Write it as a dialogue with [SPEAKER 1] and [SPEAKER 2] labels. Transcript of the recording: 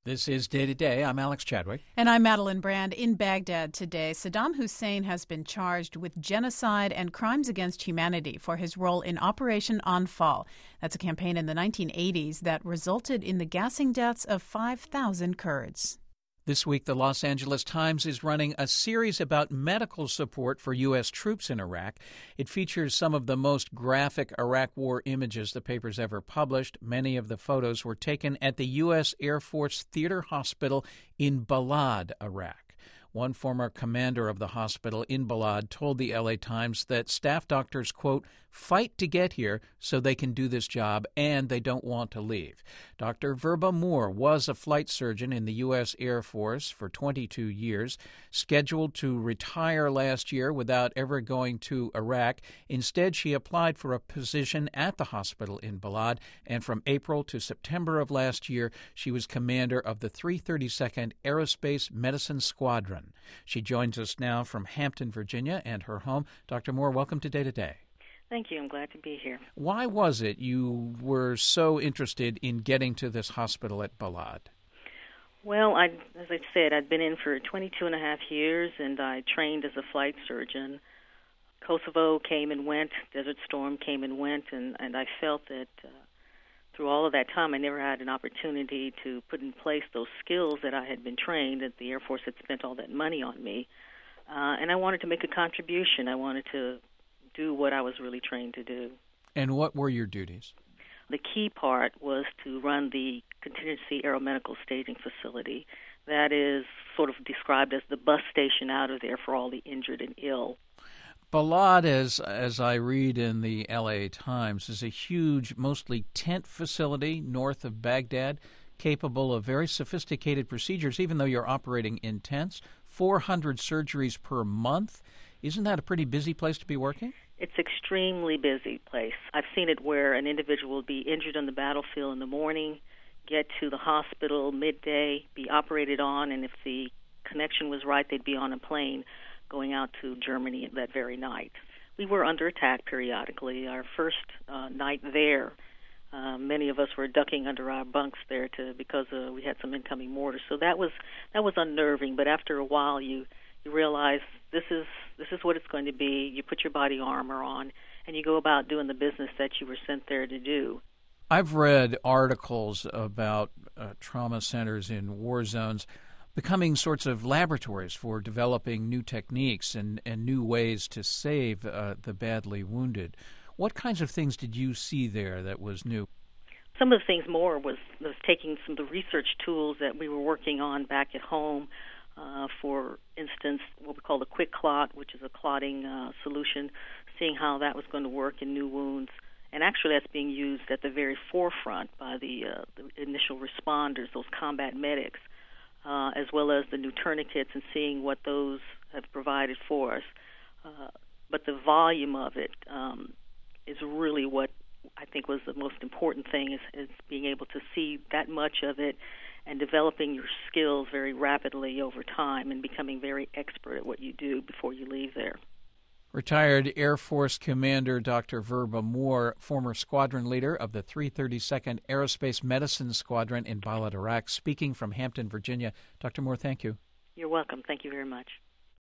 [SPEAKER 1] This is Day to Day. I'm Alex Chadwick.
[SPEAKER 2] And I'm Madeline Brand. In Baghdad today, Saddam Hussein has been charged with genocide and crimes against humanity for his role in Operation Anfal. That's a campaign in the 1980s that resulted in the gassing deaths of 5,000 Kurds.
[SPEAKER 1] This week, the Los Angeles Times is running a series about medical support for U.S. troops in Iraq. It features some of the most graphic Iraq War images the paper's ever published. Many of the photos were taken at the U.S. Air Force Theater Hospital in Balad, Iraq. One former commander of the hospital in Balad told the L.A. Times that staff doctors, quote, fight to get here so they can do this job, and they don't want to leave. Dr. Verba Moore was a flight surgeon in the U.S. Air Force for 22 years, scheduled to retire last year without ever going to Iraq. Instead, she applied for a position at the hospital in Balad, and from April to September of last year, she was commander of the 332nd Aerospace Medicine Squadron. She joins us now from Hampton, Virginia, and her home. Dr. Moore, welcome to Day to Day.
[SPEAKER 3] Thank you. I'm glad to be here.
[SPEAKER 1] Why was it you were so interested in getting to this hospital at Balad?
[SPEAKER 3] Well, as I said, I'd been in for 22 and a half years, and I trained as a flight surgeon. Kosovo came and went, Desert Storm came and went, and I felt that through all of that time, I never had an opportunity to put in place those skills that I had been trained, that the Air Force had spent all that money on me. And I wanted to make a contribution. I wanted to do what I was really trained to do.
[SPEAKER 1] And what were your duties?
[SPEAKER 3] The key part was to run the Contingency Aeromedical Staging Facility. That is sort of described as the bus station out of there for all the injured and ill.
[SPEAKER 1] Balad, as I read in the L.A. Times, is a huge, mostly tent facility north of Baghdad, capable of very sophisticated procedures, even though you're operating in tents, 400 surgeries per month. Isn't that a pretty busy place to be working?
[SPEAKER 3] It's an extremely busy place. I've seen it where an individual will be injured on the battlefield in the morning, get to the hospital midday, be operated on, and if the connection was right, they'd be on a plane going out to Germany that very night. We were under attack periodically. Our first night there, many of us were ducking under our bunks there because we had some incoming mortars. So that was unnerving. But after a while, you realize this is what it's going to be. You put your body armor on, and you go about doing the business that you were sent there to do.
[SPEAKER 1] I've read articles about trauma centers in war zones becoming sorts of laboratories for developing new techniques and new ways to save the badly wounded. What kinds of things did you see there that was new?
[SPEAKER 3] Some of the things more was taking some of the research tools that we were working on back at home. For instance, what we call the quick clot, which is a clotting solution, seeing how that was going to work in new wounds. And actually that's being used at the very forefront by the initial responders, those combat medics, as well as the new tourniquets, and seeing what those have provided for us. But the volume of it is really what I think was the most important thing, is being able to see that much of it and developing your skills very rapidly over time and becoming very expert at what you do before you leave there.
[SPEAKER 1] Retired Air Force Commander Dr. Verba Moore, former squadron leader of the 332nd Aerospace Medicine Squadron in Balad, Iraq, speaking from Hampton, Virginia. Dr. Moore, thank you.
[SPEAKER 3] You're welcome. Thank you very much.